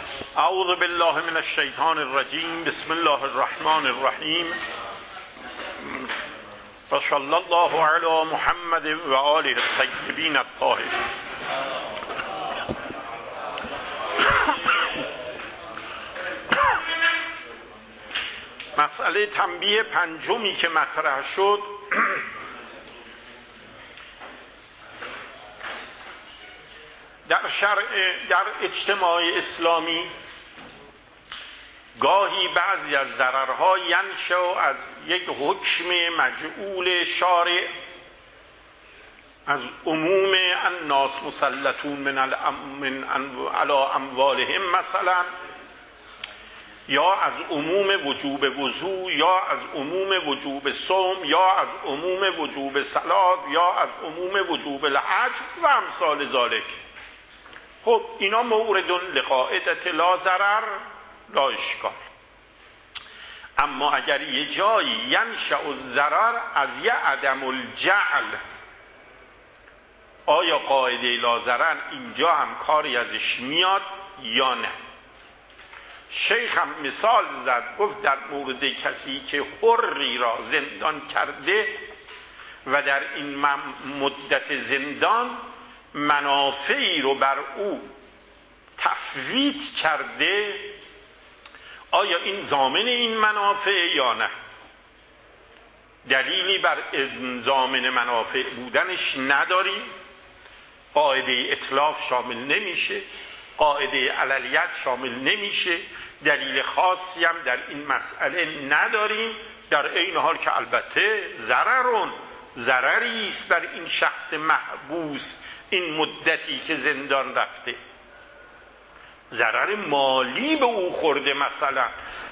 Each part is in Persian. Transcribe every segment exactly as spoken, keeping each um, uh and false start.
اعوذ بالله من الشیطان الرجیم. بسم الله الرحمن الرحیم. و صلی الله علی محمد و آله الطیبین الطاهرین. مسئله تنبیه پنجمی که مطرح شد در شرع در اجتماع اسلامی گاهی بعضی از ضررها ینشأ از یک حکم مجعول شارع، از عموم الناس مسلطون من من علی اموالهم مثلا، یا از عموم وجوب وضو، یا از عموم وجوب صوم، یا از عموم وجوب صلات، یا از عموم وجوب الحج و امثال ذالک. خب اینا مورد لقاعدة لا ضرر لا اشکال. اما اگر یه جایی ینشأ الضرر از یه عدم الجعل، آیا قاعده لا ضرر اینجا هم کاری ازش میاد یا نه؟ شیخ هم مثال زد، گفت در مورد کسی که حری را زندان کرده و در این مدت زندان منافعی رو بر او تفویت کرده، آیا این ضامن این منافع یا نه؟ دلیلی بر ضامن منافع بودنش نداریم، قاعده اتلاف شامل نمیشه، قاعده عللیت شامل نمیشه، دلیل خاصی هم در این مسئله نداریم، در این حال که البته ضررون ضرری است بر این شخص محبوس این مدتی که زندان رفته، ضرر مالی به او خورده مثلا.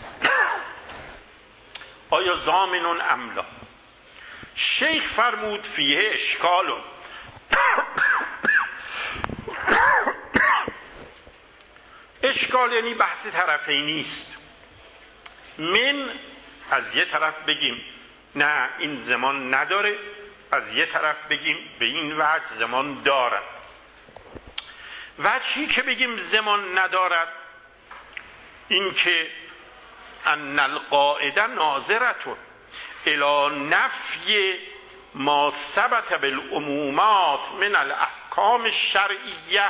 آیا ضامن ام لا؟ شیخ فرمود فیه اشکالون. اشکال یعنی بحث طرفی نیست. من از یه طرف بگیم نه این زمان نداره، از یه طرف بگیم به این وجه زمان دارد. وجهی که بگیم زمان ندارد این که ان القاعده ناظرتون الی نفی ما ثبت بالعمومات من الاحکام الشرعیه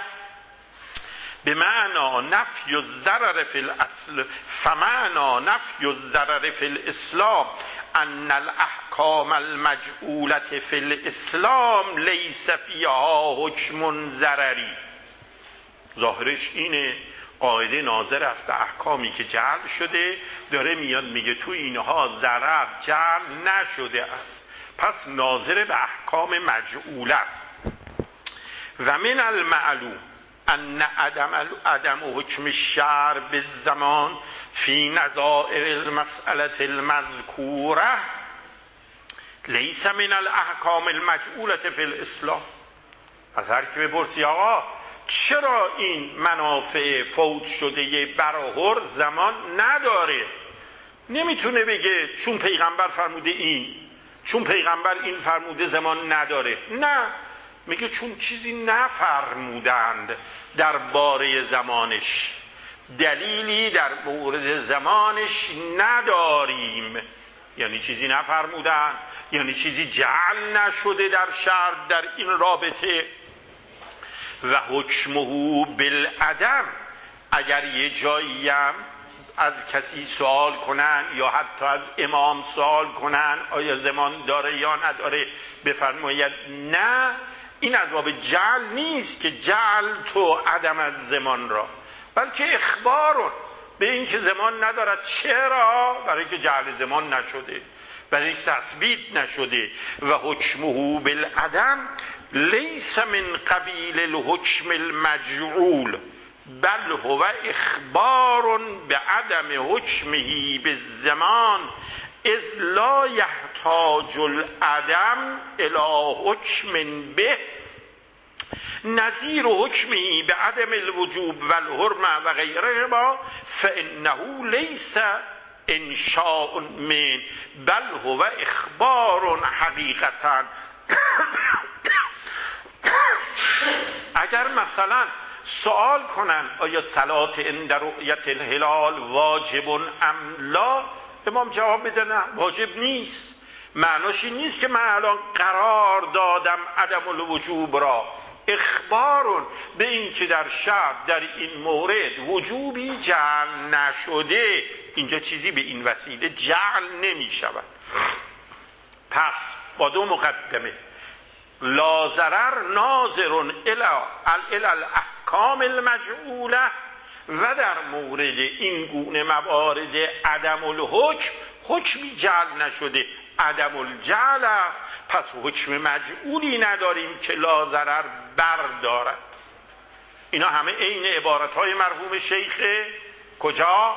بمعنى نفی الضرر فی الاصل، فمعنى نفی الضرر فی الاسلام ان الاحکام المجعولة فی الاسلام لیس فیها حکم ضرری. ظاهرش اینه، قاعده ناظر است به احکامی که جعل شده، داره میاد میگه تو اینها ضرر جعل نشده است، پس ناظر به احکام مجعول است. و من المعلوم ان عدم عدم حکم الشرع بالزمان فی نظائر المسألة المذکوره لیس من الاحکام المجعولة فی الاسلام. از هر کی بپرسی آقا چرا این منافع فوت شده برهر زمان نداره، نمیتونه بگه چون پیغمبر فرموده این، چون پیغمبر این فرموده زمان نداره. نه، میگه چون چیزی نفرمودند در باره زمانش، دلیلی در مورد زمانش نداریم. یعنی چیزی نفرمودند، یعنی چیزی جعل نشده در شرع در این رابطه. و حکمه بالعدم، اگر یه جایی هم از کسی سوال کنن یا حتی از امام سوال کنن آیا زمان داره یا نداره، بفرماید نه، این از باب جعل نیست که جعل تو عدم از زمان را، بلکه اخبارون به این که زمان ندارد. چرا؟ برای که جعل زمان نشده، برای اینکه تثبیت نشده. و حکمه بالعدم لیس من قبیل الحکم المجعول بل هو اخبار بعدم حکمه بالزمان اذ لا یحتاج العدم الی حکم به نظیر حکمه بعدم الوجوب والحرمه و غیرهما فانه لیس انشاء من بل هو اخبار حقیقتا. اگر مثلا سوال کنن آیا صلات عند رؤیت الهلال واجب ام لا، امام جواب بده نه واجب نیست. معناش این نیست که من الان قرار دادم عدم الوجوب را، اخبار به این که در شرع در این مورد وجوبی جعل نشده، اینجا چیزی به این وسیله جعل نمی شود. پس با دو مقدمه، لا ضرر ناظر الی الاحکام المجعوله، و در مورد این گونه موارد عدم الحکم، حکمی جعل نشده عدم الجعل است، پس حکم مجعولی نداریم که لا ضرر بردارد. اینا همه عین عبارت‌های مرحوم شیخ کجا؟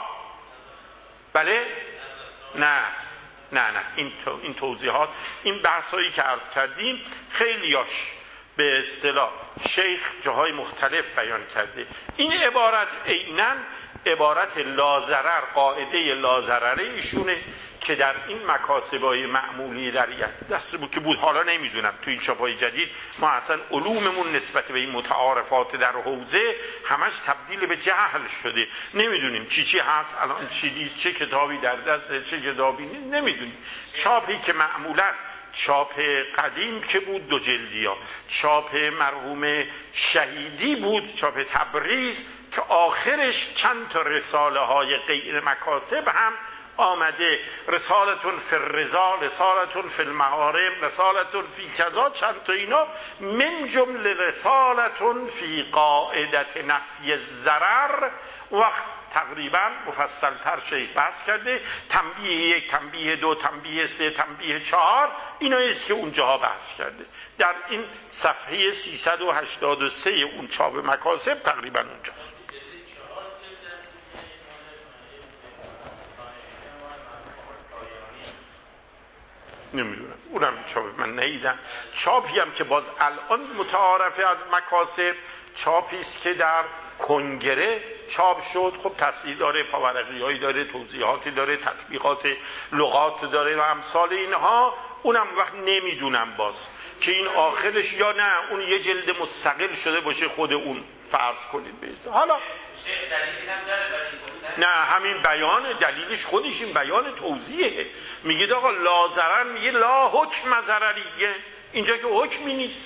بله؟ نه نه نه این تو این توضیحات، این بحثایی که عرض کردیم خیلیاش به اصطلاح شیخ جاهای مختلف بیان کرده. این عبارت عیناً عبارت لا ضرر، قاعده لا ضرر ایشونه که در این مکاسبای معمولی در دست بود که بود، حالا نمیدونم تو این چاپای جدید ما اصلا علوممون نسبت به این متعارفات در حوزه همش تبدیل به جهل شده، نمیدونیم چی چی هست الان، چی نیست، چه کتابی در دست چه کتابی نیست نمیدونیم. چاپی که معمولا چاپ قدیم که بود دو جلدی ها، چاپ مرحوم شهیدی بود، چاپ تبریز که آخرش چند تا رساله های غیر مکاسب هم آمده، رسالتون فی الرضا، رسالتون فی المحارم، رسالتون فی کذا، چند تا اینا، من جمله رسالتون فی قاعدت نفی الضرر، وقت تقریبا مفصل تر شیخ بحث کرده، تنبیه یک، تنبیه دو، تنبیه سه، تنبیه چهار، اینا است که اونجاها بحث کرده. در این صفحه سیصد و هشتاد و سه اون چاپ مکاسب تقریبا اونجاست. نمیدونم اونم چاپ من ندیدم. چاپی هم که باز الان متعارفه از مکاسب، چاپی است که در کنگره چاپ شد، خب تصحیح داره، پاورقیایی داره، توضیحاتی داره، تطبیقات لغات داره و امثال اینها، اونم وقت نمیدونم باز که این آخرش یا نه اون یه جلد مستقل شده باشه خود اون فرض کنید بیست. حالا نه همین بیان دلیلش خودش این بیان توضیحه، میگه آقا لا ضرر، میگه لا حکم ضرریه، اینجا که حکمی نیست.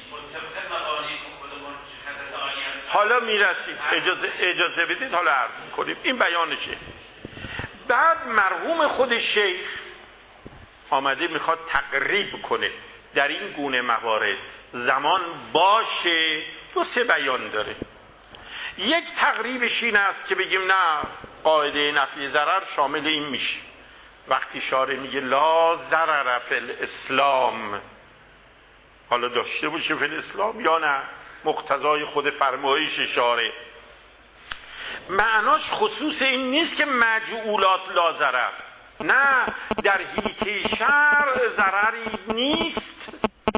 حالا میرسیم، اجازه اجازه بدید حالا عرض میکنیم این بیانشه. بعد مرحوم خود شیخ آمده میخواد تقریب کنه در این گونه موارد زمان باشه، دو سه بیان داره. یک تقریبش این است که بگیم نه قاعده نفی ضرر شامل این میشه، وقتی شارع میگه لا ضرر فی الاسلام، حالا داشته باشه فی الاسلام یا نه، مقتضای خود فرمایش شارع، معناش خصوص این نیست که مجعولات لا ضرر، نه در حیطه شرع ضرری نیست،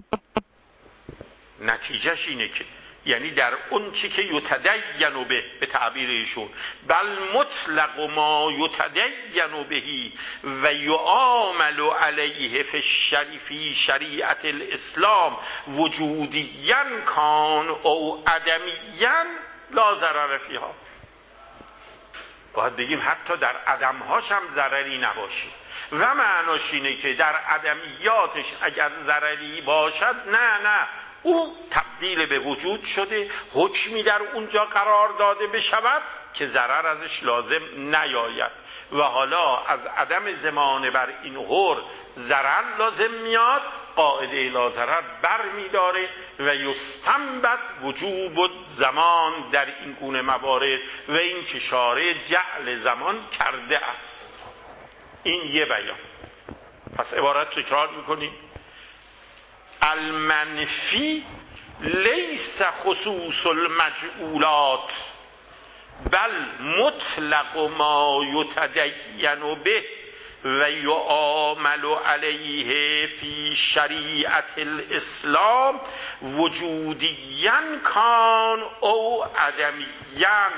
نتیجهش اینه که یعنی در اون چی که یتدین به به تعبیر ایشون، بل مطلق ما یتدین بهی و یعامل علیه فی الشریفی شریعت الاسلام وجودیاً کان او عدمیاً لا ضرر فیها. باید بگیم حتی در عدمهاش هم ضرری نباشه، و معناش اینه که در عدمیاتش اگر ضرری باشد نه نه او تبدیل به وجود شده، حکمی در اونجا قرار داده بشود که ضرر ازش لازم نیاید، و حالا از عدم زمان بر این حر ضرر لازم میاد، قاعده لا ضرر بر میداره و یستنبط وجوب زمان در این گونه موارد و این که شارع جعل زمان کرده است. این یه بیان. پس عبارت تکرار میکنیم، المنفی لیس خصوص المجعولات بل مطلق ما یتدین به و یعامل علیه فی شریعت الاسلام وجودیاً کان او عدمیاً.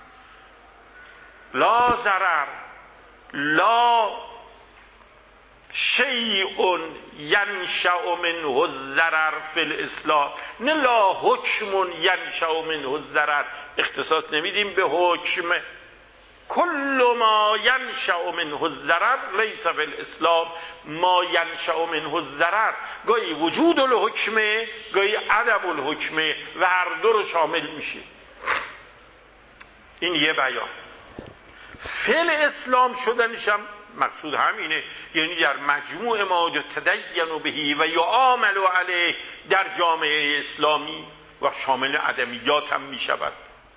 لا ضرر، لا شیء ینشأ منه الضرر فی الاسلام، نه لا حکم ینشأ منه الضرر، اختصاص نمیدیم به حکم. کل ما ینشأ منه الضرر لیس فی الاسلام، ما ینشأ منه الضرر گاهی وجود الحکمه گاهی عدم الحکمه و هر دو رو شامل میشه. این یه بیان. فی الاسلام شدنشم مقصود همینه، یعنی در مجموع ما تدین بهی و یعامل علیه در جامعه اسلامی و شامل عدمیات هم می شود.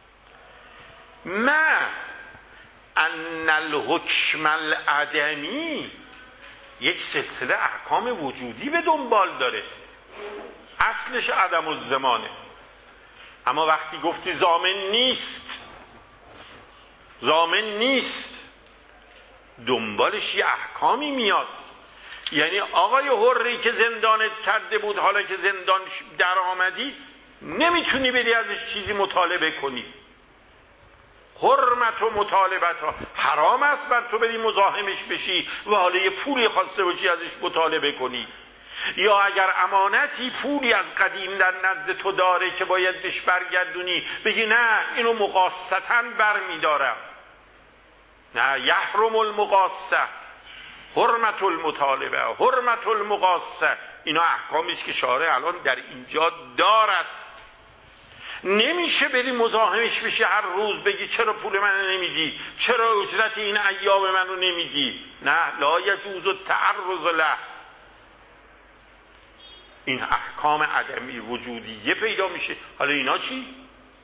ما ان الحکم العدمی یک سلسله احکام وجودی به دنبال داره، اصلش عدم الزمانه، اما وقتی گفتی ضامن نیست، ضامن نیست، دنبالش یه احکامی میاد. یعنی آقای حری که زندانت کرده بود، حالا که زندان در آمدی نمیتونی بری ازش چیزی مطالبه کنی. حرمت و مطالبت ها حرام است بر تو بری مزاحمش بشی و حالا یه پولی خواسته باشی ازش مطالبه کنی، یا اگر امانتی پولی از قدیم در نزد تو داره که باید بهش برگردونی بگی نه اینو مقاصتا بر میدارم. نه، یحرم المقاصه، حرمت المطالبه، حرمت المقاصه، اینا احکامی است که شارع الان در اینجا دارد. نمیشه بری مزاحمش بشی هر روز بگی چرا پول منو نمیدی، چرا اجرت این ایام منو نمیدی. نه، لا یجوز التعرض له. این احکام عدمی وجودیه پیدا میشه. حالا اینا چی؟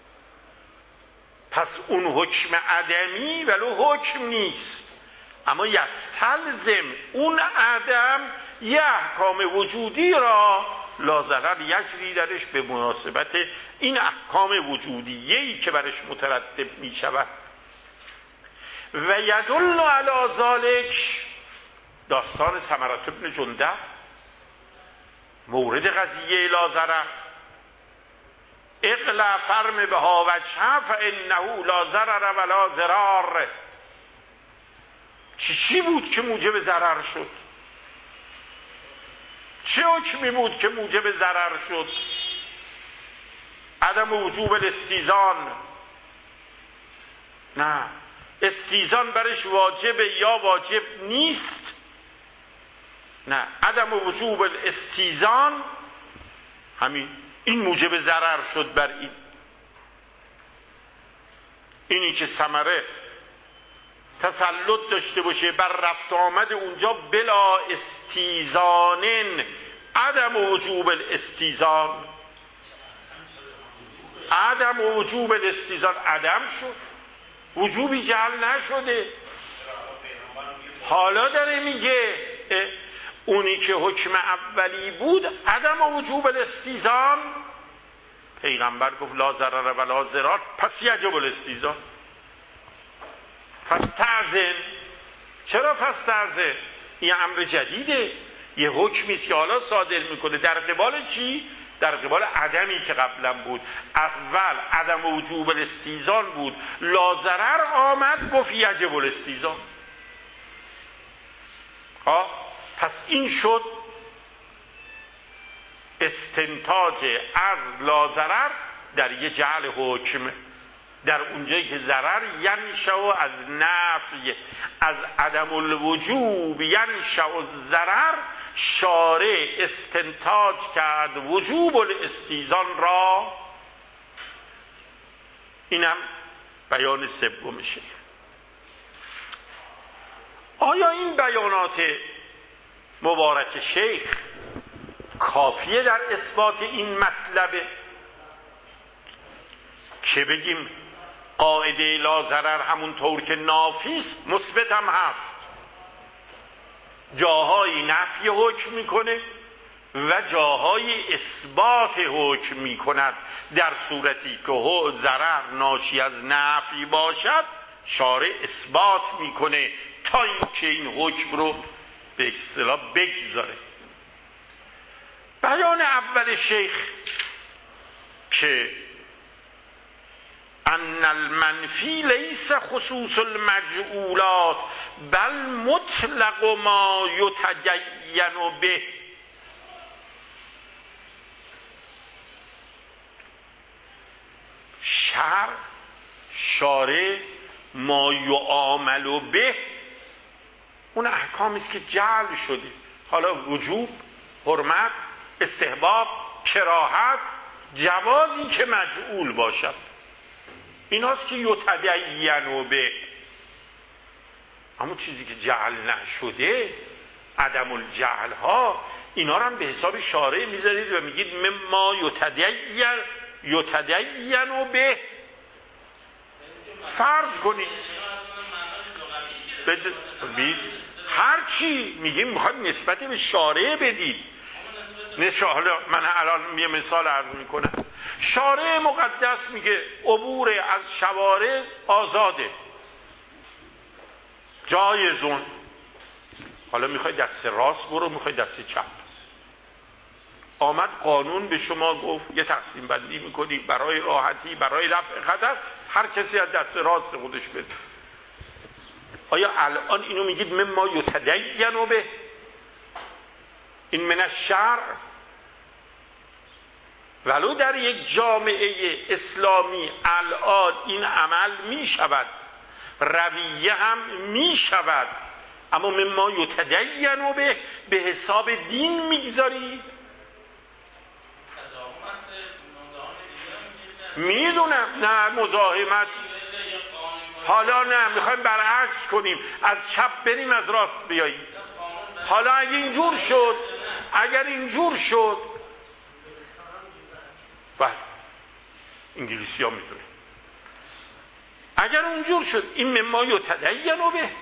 پس اون حکم عدمی ولو حکم نیست، اما یستلزم اون عدم یه احکام وجودی را لازرر یجری درش به مناسبت این احکام وجودیه‌ای که برش مترتب می شود. و یدل علی ذلک داستان سمرة بن جندب مورد قضیه لازرر. اقلع فرم بها وجهه فانه لا ضرر ولا ضرار. چی چی بود که موجب ضرر شد؟ چه حکمی بود که موجب ضرر شد؟ عدم وجوب الاستیزان. نه، استیزان برش واجبه یا واجب نیست؟ نه، عدم وجوب الاستیزان همین این موجب ضرر شد بر این. اینی که ثمره تسلط داشته باشه بر رفت آمد اونجا بلا استیزانن، عدم وجوب الاستیزان، عدم وجوب الاستیزان عدم شد، وجوبی جعل نشده. حالا داره میگه اونی که حکم اولی بود عدم وجوب الاستیزان، پیغمبر گفت لا ضرر ولا ضرار، پس یجب الاستیزان. فاستأذن. چرا فاستأذن؟ این امر جدیده، یه حکمی است که حالا صادر میکنه در قبال چی؟ در قبال عدمی که قبلا بود. اول عدم وجوب الاستیزان بود، لا ضرر آمد گفت یجب الاستیزان. ها، پس این شد استنتاج از لا ضرر در یه جعل حکم، در اونجایی که ضرر ینشأ از نفی، از عدم الوجوب ینشأ الضرر، شارع استنتاج کرد وجوب الاستیزان را. اینم بیان سوم شیخ. آیا این بیانات مبارک شیخ کافیه در اثبات این مطلبه که بگیم قاعده لا ضرر همونطور که نافیست مثبت هم هست، جاهایی نفی حکم میکنه و جاهایی اثبات حکم میکند؟ در صورتی که ضرر ناشی از نفی باشد شارع اثبات میکنه تا اینکه این حکم رو به اصطلاح بگذاره. بیان اول شیخ که ان ان المنفی لیس خصوص المجعولات بل مطلق ما یتدین به. شرع شارع ما یعامل به اون احکامی است که جعل شده، حالا وجوب، حرمت، استحباب، کراهت، جوازی که مجعول باشد، ایناست که یتدین به. اما چیزی که جعل نشده، عدم الجعل ها، اینا رو هم به حساب شارع میذارید و میگید مما یتدین یتدین به. فرض کنید بج... بید... هر چی میگیم میخواد نسبت به شارع بدید. نشه حالا من الان یه مثال عرض میکنم. شارع مقدس میگه عبور از شوارع آزاده، جایزون. حالا میخوای دست راست برو، میخوای دست چپ. آمد قانون به شما گفت یه تقسیم بندی میکنی برای راحتی، برای رفع خطر، هر کسی از دست راست خودش بده. آیا الان اینو میگید مما یتدین به؟ این من الشرع؟ ولو در یک جامعه اسلامی الان این عمل میشود، رویه هم میشود، اما مما یتدین به به حساب دین میگذارید؟ میدونم نه مزاحمت. حالا نه میخوایم برعکس کنیم، از چپ بریم از راست بیاییم. حالا اگه اینجور شد، اگر اینجور شد، بله انگلیسی ها میدونه، اگر اونجور شد این مما یتدین به،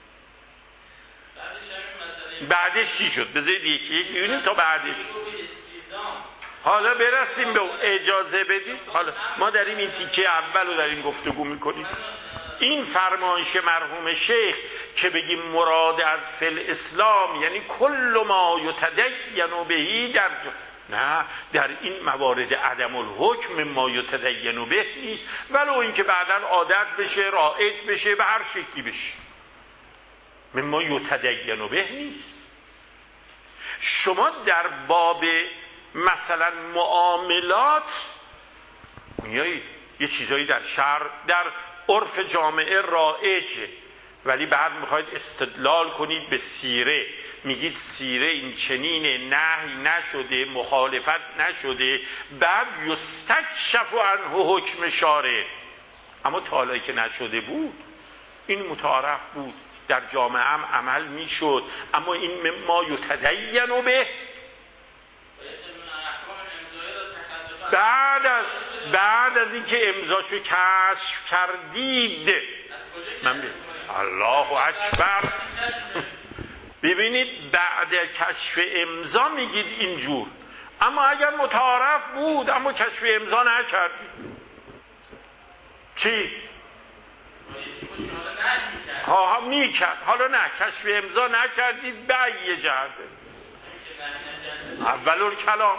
بعدش چی شد؟ بذارید یکی یک ببینیم تا بعدش. حالا برسیم به اجازه بدید. حالا ما داریم این تیکه اول رو داریم گفتگو میکنیم. این فرمایش مرحوم شیخ که بگیم مراد از فل اسلام یعنی کل ما یتدین بهی در جا... نه، در این موارد عدم الحکم ما یتدین به نیست، ولو اینکه بعداً عادت بشه، رایج بشه، به هر شکلی بشه، مما یتدین به نیست. شما در باب مثلا معاملات میایید یه چیزایی در شرع، در عرف جامعه رایجه، ولی بعد میخواید استدلال کنید به سیره، میگید سیره این چنینه، نهی نشده، مخالفت نشده، بعد یستکشف عنه حکم شارع. اما تا حالا که نشده بود، این متعارف بود، در جامعه هم عمل میشد، اما این مما یتدین به بعد از بعد از اینکه امضاشو کشف کردید، من بید. الله اکبر. ببینید بعد کشف امضا میگید اینجور، اما اگر متعارف بود اما کشف امضا نکردید چی؟ ها میکرد، حالا نه کشف امضا نکردید به یه جهته اول کلام.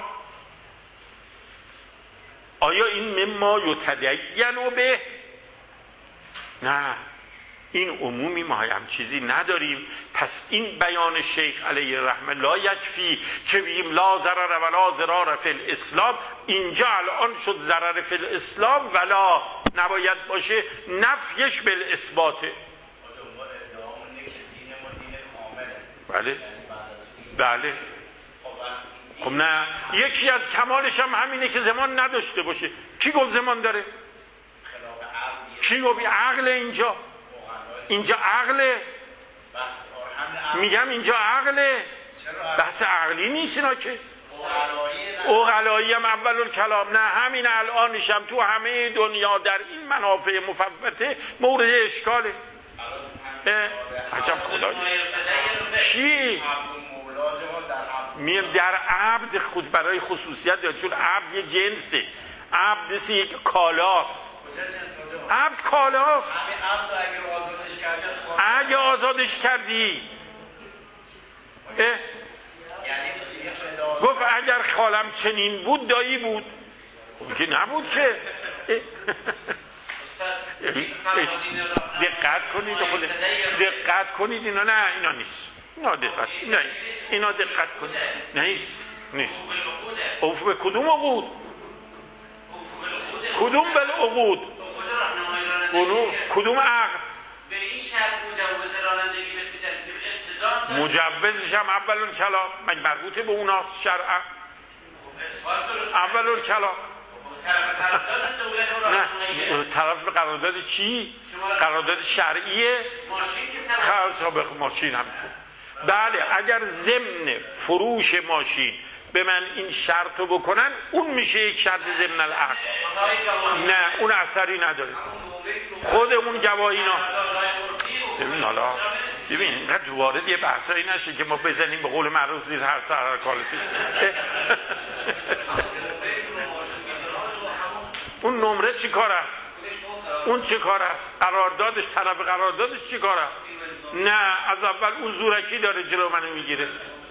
آیا این مما یتدین به؟ نه، این عمومی ما هم چیزی نداریم. پس این بیان شیخ علیه الرحمه لا یکفی که بگیم لا ضرر ولا ضرار فی الاسلام. اینجا الان شد ضرر فی الاسلام ولا نباید باشه، نفیش بالاثباته. بله بله. خب نه، یکی از کمالش هم همینه که زمان نداشته باشه. کی گفت زمان داره؟ کی گفت عقل؟ اینجا اینجا عقله، میگم اینجا عقله، بحث عقلی نیست اینا که. عقلایی هم اول الکلام. نه، همین الانش هم تو همه دنیا در این منافع مفوته مورد اشکاله. عجب خدایی چی؟ میم در عبد خود برای خصوصیت داره، چون عبد یه جنسه، عبد مثل یک کالاست. عبد کالاست. اگه آزادش کردی گفت اگر خالم چنین بود دایی بود. خب که نبود که دقت کنید خود دقت کنید اینا نه اینا نیست اینا دقت نه اینا دقت کنید نیست نیست اوف به کدوم عقود کدوم بالعقود کدوم عقد به این شرط مجوز رانندگی بهت میدن که التزام مجوزش هم اول الکلام مگه مربوطه به اوناست شرعا اول الکلام نه طرف به قرارداد چی؟ قرارداد شرعیه؟ ماشین که ماشین هم بله اگر ضمن فروش ماشین به من این شرط رو بکنن اون میشه یک شرط ضمن العقد نه اون اثری نداره خودمون گواهینا ببین حالا ببین اینقدر وارد یه بحثایی نشه که ما بزنیم به قول معروف زیر هر سر کالتش اون نمره چی کار است اون چی کار است قراردادش طرف قراردادش چی کار است نه از اول اون زورکی داره جلو منو میگیره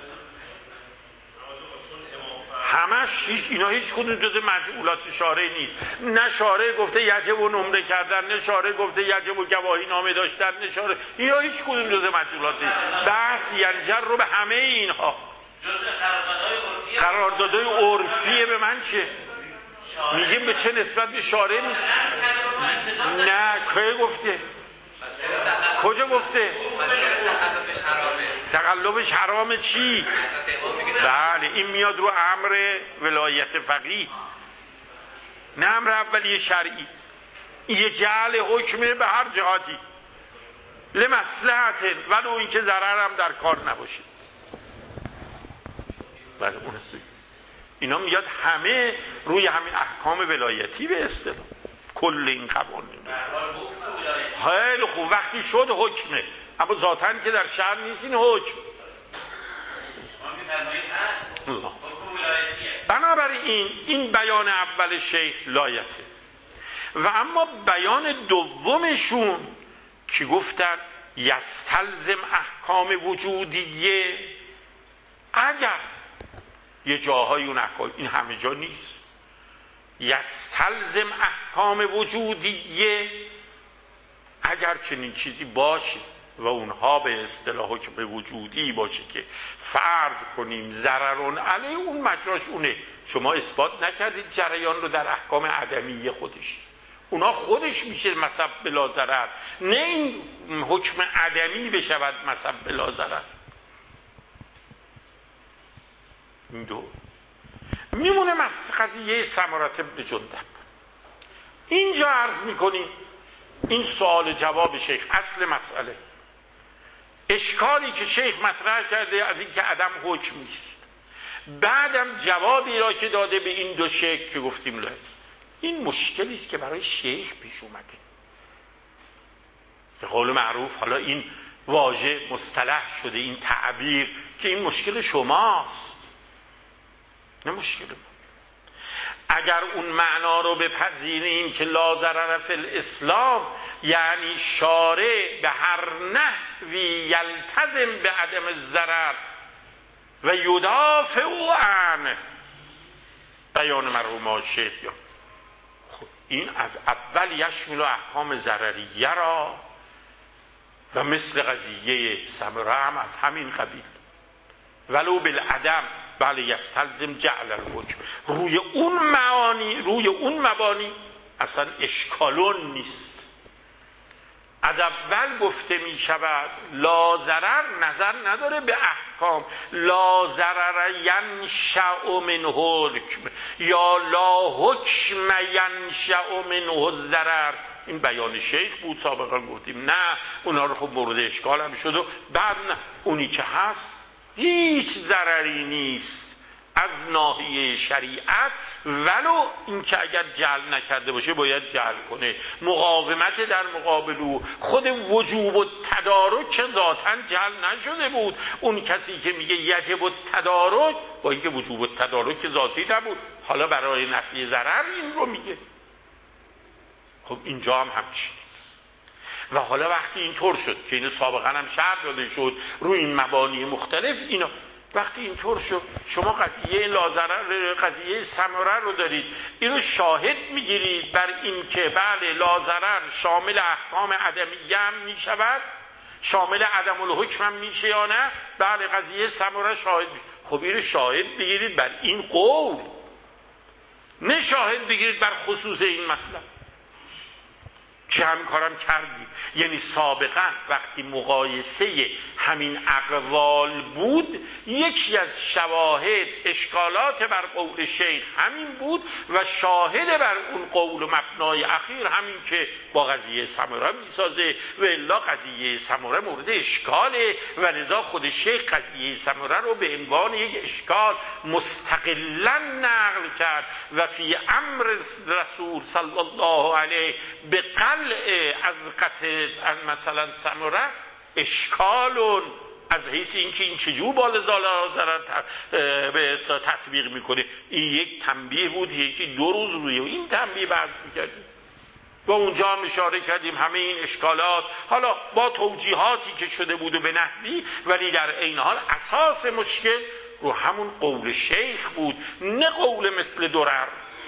همش هیچ اینا هیچ کدوم جز مجعولات شارع نیست نه شارع گفته یجب و نمره کردن نه شارع گفته یجب و گواهی نامه داشتن نه شارع اینا هیچ کدوم جز مجعولات نیست بس ینجر رو به همه اینها قراردادهای عرفی به من چه میگیم به چه نسبت به شارع می... نه که گفته کجا گفته تقلبش حرام چی بله این میاد رو امر ولایت فقیه نه امر اولیه شرعی یه جعل حکمه به هر جهاتی لمصلحت ولو اینکه ضرر هم در کار نباشه بله اون اینا میاد همه روی همین احکام ولایتی به اصطلاح کل این قوانین خیلی خوب وقتی شد حکمه اما ذاتاً که در شهر نیست این حکم بنابراین این بیان اول شیخ لایته و اما بیان دومشون که گفتن یستلزم احکام وجودیه اگر یه جاهای اون احکام این همه جا نیست یستلزم احکام وجودیه اگر چنین چیزی باشه و اونها به اصطلاح حکم وجودی باشه که فرض کنیم ضررون علیه اون مجراش اونه شما اثبات نکردید جریان رو در احکام عدمیه خودش اونا خودش میشه مصب بلا ضرر نه این حکم عدمی بشود مصب بلا ضرر این دو میمونه قضیه ثمرة ابن جندب اینجا عرض میکنیم این سوال جواب شیخ اصل مسئله اشکالی که شیخ مطرح کرده از این که عدم حکم نیست بعدم جوابی را که داده به این دو شیخ که گفتیم لایت این مشکلی است که برای شیخ پیش اومده به قول معروف حالا این واژه مصطلح شده این تعبیر که این مشکل شماست نه مشکل ما اگر اون معنا رو بپذیریم که لا ضرر فی الاسلام یعنی شارع به هر نحوی یلتزم به عدم الضرر و یدافع عنه بیان مرحوم شیخ خب این از اول یشمل احکام ضرریه را و مثل قضیه ثمره هم از همین قبیل ولو بالعدم بله یستلزم جعل الحکم روی اون معانی روی اون مبانی اصلا اشکالون نیست از اول گفته می شود لا ضرر نظر نداره به احکام لا ضرر ینشأ منه حکم یا لا حکم ینشأ منه الضرر این بیان شیخ بود سابقا گفتیم نه اونا رو خب مورد اشکال هم شد و بعد نه اونی که هست هیچ ضرری نیست از ناحیه شریعت ولو اینکه اگر جعل نکرده باشه باید جعل کنه مقاومت در مقابل او خود وجوب و تدارک که ذاتاً جعل نشده بود اون کسی که میگه یجب و تدارک با اینکه وجوب و تدارک ذاتی نبود حالا برای نفی ضرر این رو میگه خب اینجا هم همچین و حالا وقتی این طور شد که اینو سابقا هم شرح داده شد روی این مبانی مختلف اینا وقتی اینطور شد شما قضیه لاضرر قضیه ثمره رو دارید، اینو شاهد میگیرید بر این که بله لاضرر شامل احکام عدمیه هم میشود، شامل عدم الحکم هم میشه یا نه؟ بله قضیه ثمره شاهد میشه. خب اینو شاهد بگیرید بر این قول، نه شاهد بگیرید بر خصوص این مطلب که همین کارم کردیم. یعنی سابقا وقتی مقایسه همین اقوال بود، یکی از شواهد اشکالات بر قول شیخ همین بود و شاهد بر اون قول و مبنای اخیر همین که با قضیه ثمره میسازه و الا قضیه ثمره مورد اشکاله و لذا خود شیخ قضیه ثمره رو به عنوان یک اشکال مستقلا نقل کرد و فی امر رسول صلی الله علیه به قلع از قطع مثلا ثمره اشکالون، از حیث اینکه این چجور با لاضرر به اصطلاح تطبیق میکنه. این یک تنبیه بود، یکی دو روز روی این تنبیه بحث میکردیم و اونجا هم اشاره کردیم همه این اشکالات حالا با توجیهاتی که شده بود و به نحوی، ولی در عین حال اساس مشکل رو همون قول شیخ بود، نه قول مثل درر.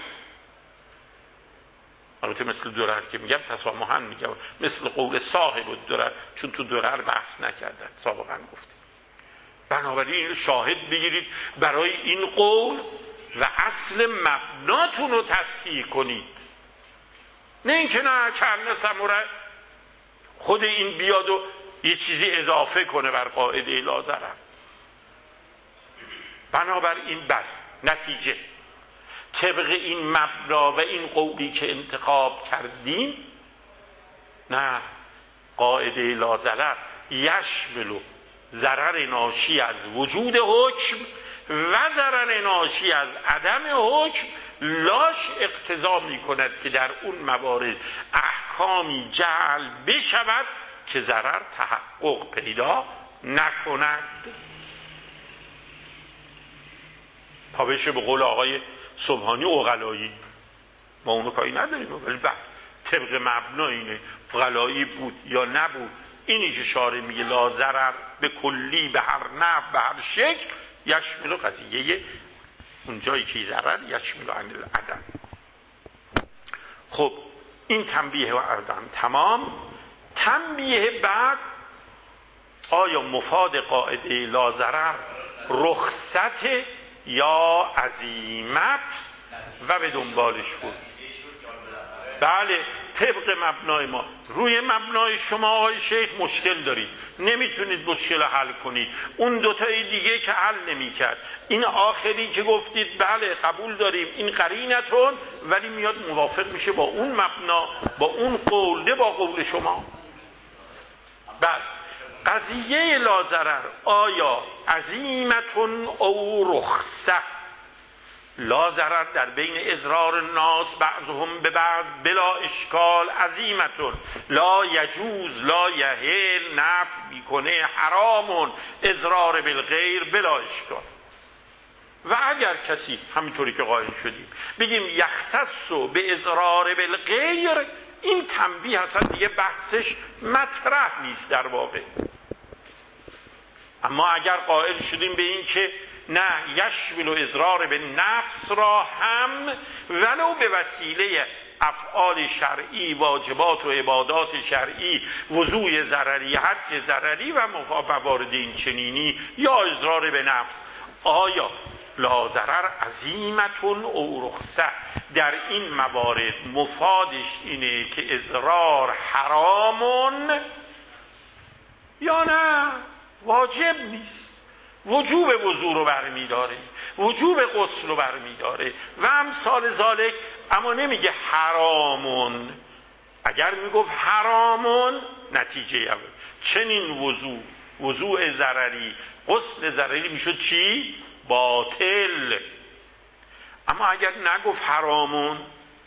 البته مثل درر که میگم تسامحاً میگم، مثل قول صاحب الدرر، چون تو درر بحث نکردن سابقا گفتیم. بنابراین این شاهد بگیرید برای این قول و اصل مبناتون رو تصحیح کنید، نه اینکه نه چند ثمره خود این بیاد و یه چیزی اضافه کنه بر قاعده لاضرر. بنابراین بر نتیجه طبق این مبنا و این قولی که انتخاب کردیم، نه قاعده لاضرر یشمل ضرر ناشی از وجود حکم و ضرر ناشی از عدم حکم، لاش اقتضا می کند که در اون موارد احکامی جعل بشود که ضرر تحقق پیدا نکند. تا بشه به قول آقای سبحانی عقلایی، ما اونو کاری نداریم، ولی بعد طبق مبنا اینه عقلایی بود یا نبود. اینی که شارع میگه لاضرر به کلی به هر نحو به هر شکل یشمل قضیه اون جایی که ضرر یشمل عن العدم. خب این تنبیه و عدم تمام. تنبیه بعد، آیا مفاد قاعده لاضرر رخصت یا عزیمت و به دنبالش بود؟ بله طبق مبنای ما. روی مبنای شما آقای شیخ مشکل دارید، نمیتونید مشکل حل کنید. اون دوتای دیگه که حل نمیکرد، این آخری که گفتید بله قبول داریم این قرینتون، ولی میاد موافق میشه با اون مبنا، با اون قول، نه با قول شما. بله قضیه لاضرر آیا عزیمتون او رخصه؟ لاضرر در بین اضرار الناس بعضهم به بعض بلا اشکال عزیمتون، لا یجوز لا یحل، نفع میکنه حرامون، اضرار بالغیر بلا اشکال. و اگر کسی همینطوری که قائل شدیم بگیم یختص به اضرار بالغیر، این تنبیه اصلا دیگه بحثش مطرح نیست در واقع. اما اگر قائل شدیم به این که نه یشمل و اضرار به نفس را هم ولو به وسیله افعال شرعی، واجبات و عبادات شرعی، وضوء ضرری، حج ضرری و موارد این چنینی یا اضرار به نفس، آیا لاضرر عزیمتون او رخصه در این موارد مفادش اینه که اضرار حرامون یا نه واجب نیست، وجوب وضو رو برمی داره، وجوب غسل رو برمی داره و امثال ذالک، اما نمیگه حرامون. اگر میگفت حرامون نتیجه اول چنین وضو، وضوء ضرری، غسل ضرری میشد چی؟ باطل. اما اگر نگفت حرامون،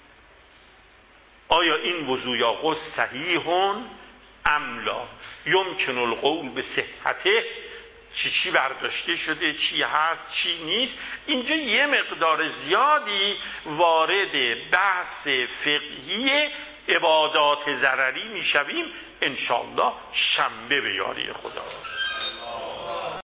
آیا این وضو یا غسل صحیحون ام لا یمکن القول به صحته؟ چی چی برداشته شده، چی هست چی نیست. اینجا یه مقدار زیادی وارد بحث فقهی عبادات ضرری میشویم، انشاءالله شنبه به یاری خدا.